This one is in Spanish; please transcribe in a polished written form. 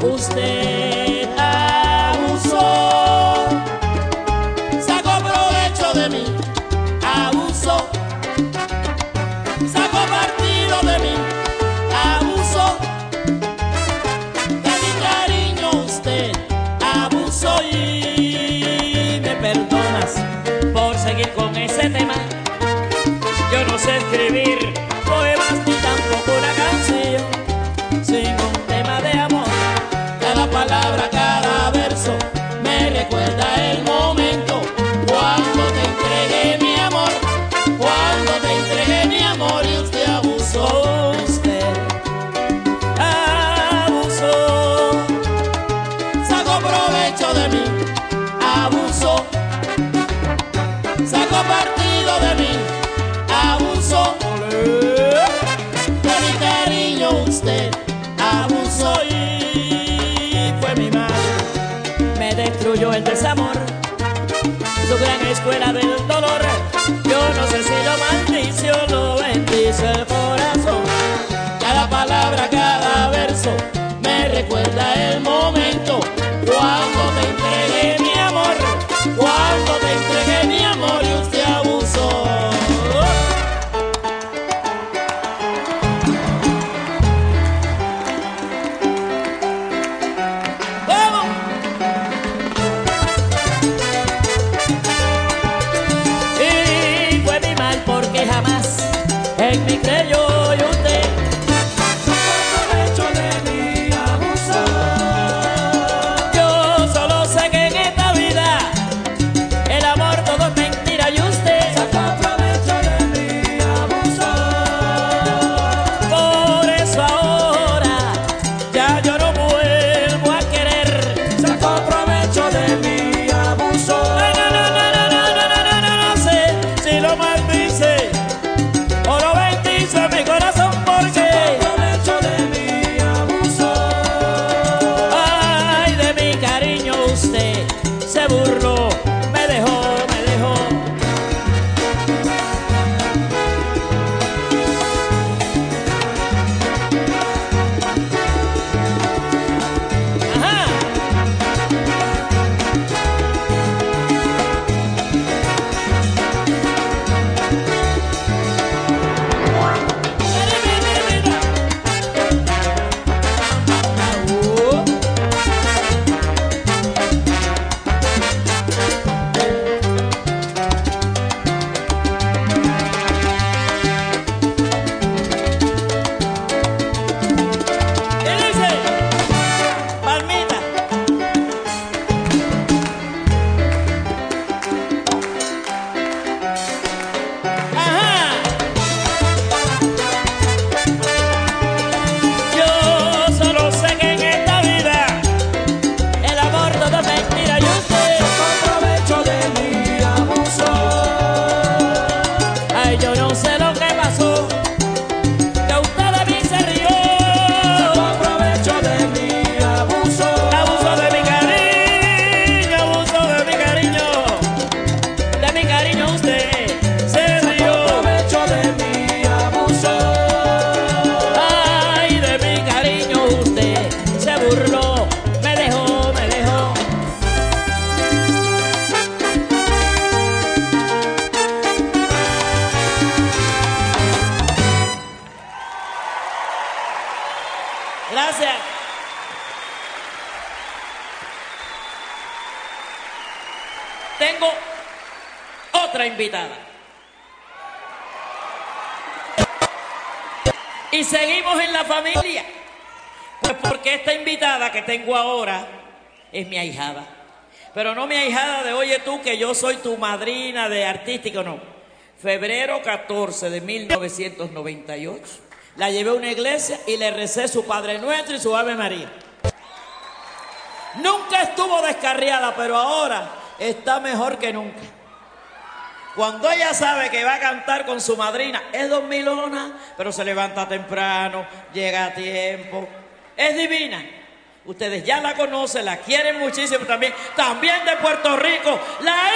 Usted abusó, sacó provecho de mí, abusó, sacó partido de mí, abusó, de mi cariño usted abusó y me perdonas por seguir con ese tema. Yo no sé escribir poemas ni tampoco una canción sin un tema de amor. Cada palabra, cada verso me recuerda el momento cuando te entregué mi amor, cuando te entregué mi amor y usted abusó, usted abusó, sacó provecho de mí, abusó, sacó partido de mí, abusó, de mi cariño usted abusó y fue mi mal, me destruyó el desamor, su gran escuela del dolor. Yo no sé si lo maldice o lo bendice el corazón. Cada palabra, cada verso me recuerda el momento cuando te entregué mi amor, cuando te entregué mi amor y usted abusó. En mi creyó y usted sacó provecho de mí, abusó. Yo solo sé que en esta vida el amor todo es mentira y usted sacó provecho de mí, abusó. Por eso ahora ya yo no vuelvo a querer. Sacó provecho de mí, abusó. No sé si lo maldice o lo bendice mi corazón porque provecho de mí abusó. Ay, de mi cariño usted se burló, me dejó, me dejó. Ajá. Gracias. Tengo otra invitada. Y seguimos en la familia. Pues porque esta invitada que tengo ahora es mi ahijada. Pero no mi ahijada de oye tú que yo soy tu madrina de artístico, no. Febrero 14 de 1998. La llevé a una iglesia y le recé su Padre Nuestro y su Ave María. Nunca estuvo descarriada, pero ahora está mejor que nunca. Cuando ella sabe que va a cantar con su madrina, es dormilona, pero se levanta temprano, llega a tiempo. Es divina. Ustedes ya la conocen, la quieren muchísimo también. También de Puerto Rico, la